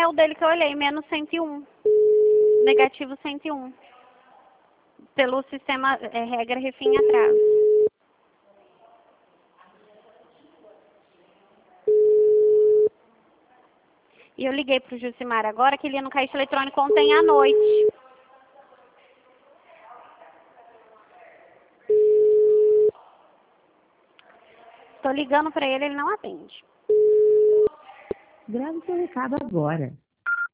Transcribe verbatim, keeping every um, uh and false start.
o dele que eu olhei, menos cento e um. Negativo cento e um. Pelo sistema é, regra refim atraso. E eu liguei pro Jucimar agora que ele ia no caixa eletrônico ontem à noite. Estou ligando para ele, ele não atende. Grave seu recado agora.